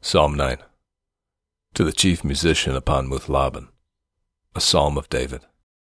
Psalm 9. To the chief musician upon Muth-labben, a psalm of David.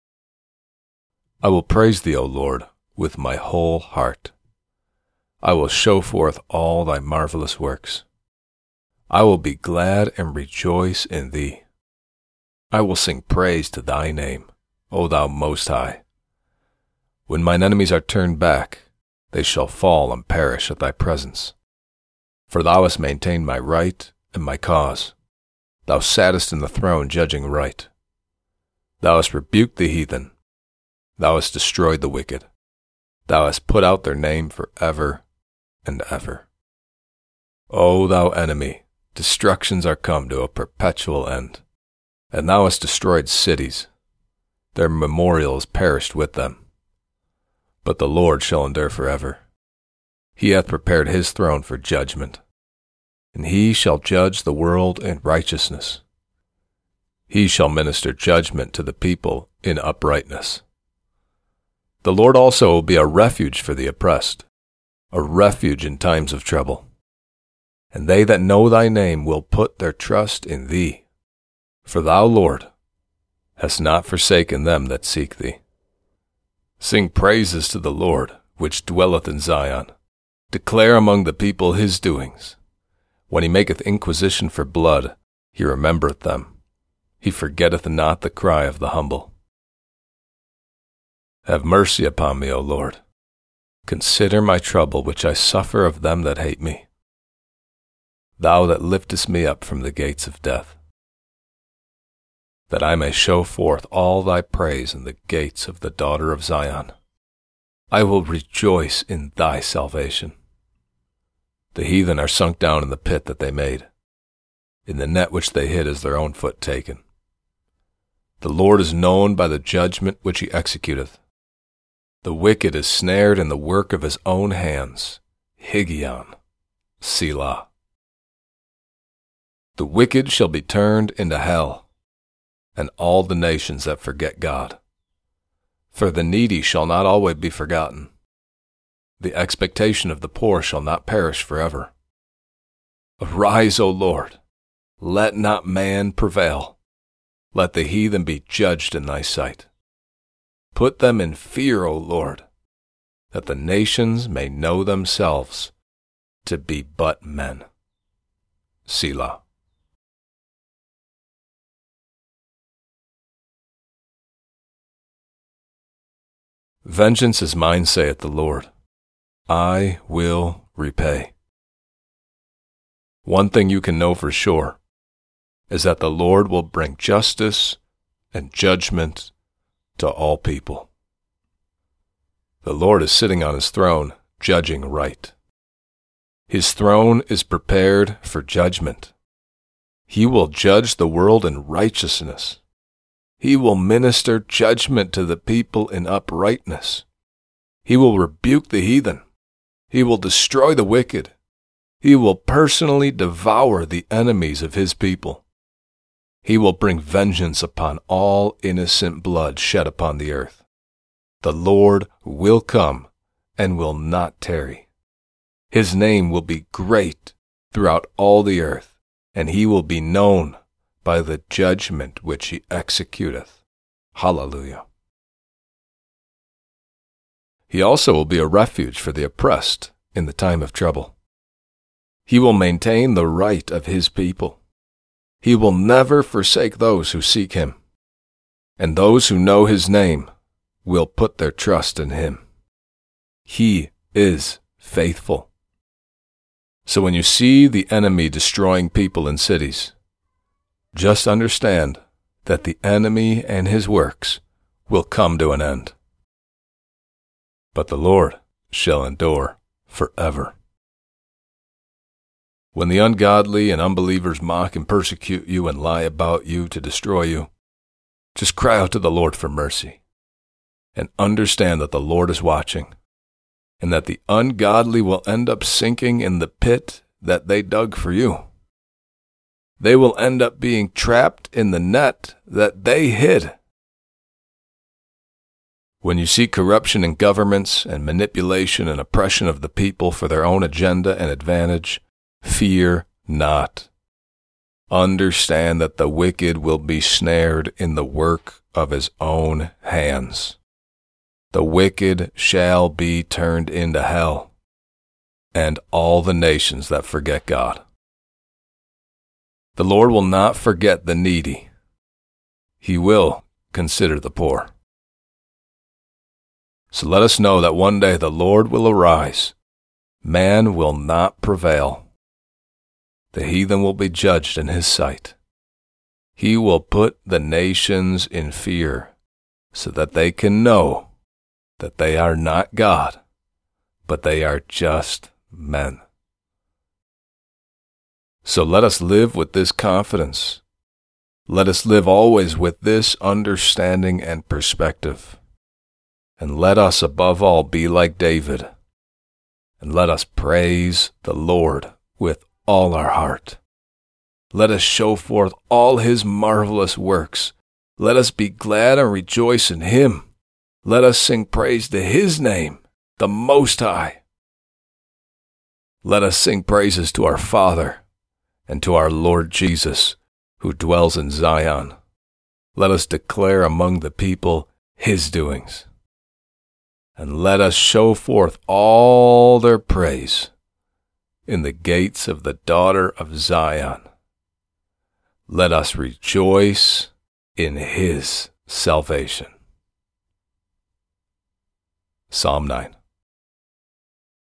I will praise thee, O Lord, with my whole heart. I will show forth all thy marvelous works. I will be glad and rejoice in thee. I will sing praise to thy name, O thou Most High. When mine enemies are turned back, they shall fall and perish at thy presence. For thou hast maintained my right and my cause. Thou sattest in the throne judging right. Thou hast rebuked the heathen. Thou hast destroyed the wicked. Thou hast put out their name for ever and ever. O thou enemy, destructions are come to a perpetual end. And thou hast destroyed cities. Their memorials perished with them. But the Lord shall endure forever. He hath prepared his throne for judgment, and he shall judge the world in righteousness. He shall minister judgment to the people in uprightness. The Lord also will be a refuge for the oppressed, a refuge in times of trouble. And they that know thy name will put their trust in thee. For thou, Lord, hast not forsaken them that seek thee. Sing praises to the Lord, which dwelleth in Zion. Declare among the people his doings. When he maketh inquisition for blood, he remembereth them. He forgetteth not the cry of the humble. Have mercy upon me, O Lord. Consider my trouble which I suffer of them that hate me. Thou that liftest me up from the gates of death, that I may show forth all thy praise in the gates of the daughter of Zion. I will rejoice in thy salvation. The heathen are sunk down in the pit that they made. In the net which they hid is their own foot taken. The Lord is known by the judgment which he executeth. The wicked is snared in the work of his own hands. Higgaion, Selah. The wicked shall be turned into hell, and all the nations that forget God. For the needy shall not always be forgotten. The expectation of the poor shall not perish forever. Arise, O Lord, let not man prevail. Let the heathen be judged in thy sight. Put them in fear, O Lord, that the nations may know themselves to be but men. Selah. Vengeance is mine, saith the Lord. I will repay. One thing you can know for sure is that the Lord will bring justice and judgment to all people. The Lord is sitting on his throne, judging right. His throne is prepared for judgment. He will judge the world in righteousness. He will minister judgment to the people in uprightness. He will rebuke the heathen. He will destroy the wicked. He will personally devour the enemies of his people. He will bring vengeance upon all innocent blood shed upon the earth. The Lord will come and will not tarry. His name will be great throughout all the earth, and he will be known by the judgment which he executeth. Hallelujah. He also will be a refuge for the oppressed in the time of trouble. He will maintain the right of his people. He will never forsake those who seek him, and those who know his name will put their trust in him. He is faithful. So when you see the enemy destroying people in cities, just understand that the enemy and his works will come to an end. But the Lord shall endure forever. When the ungodly and unbelievers mock and persecute you and lie about you to destroy you, just cry out to the Lord for mercy, and understand that the Lord is watching, and that the ungodly will end up sinking in the pit that they dug for you. They will end up being trapped in the net that they hid. When you see corruption in governments and manipulation and oppression of the people for their own agenda and advantage, fear not. understand that the wicked will be snared in the work of his own hands. The wicked shall be turned into hell, and all the nations that forget God. The Lord will not forget the needy. He will consider the poor. So let us know that one day the Lord will arise. Man will not prevail. The heathen will be judged in his sight. He will put the nations in fear so that they can know that they are not God, but they are just men. So let us live with this confidence. Let us live always with this understanding and perspective. And let us above all be like David. And let us praise the Lord with all our heart. Let us show forth all his marvelous works. Let us be glad and rejoice in him. Let us sing praise to his name, the Most High. Let us sing praises to our Father and to our Lord Jesus, who dwells in Zion. Let us declare among the people his doings. And let us show forth all their praise in the gates of the daughter of Zion. Let us rejoice in his salvation. Psalm 9.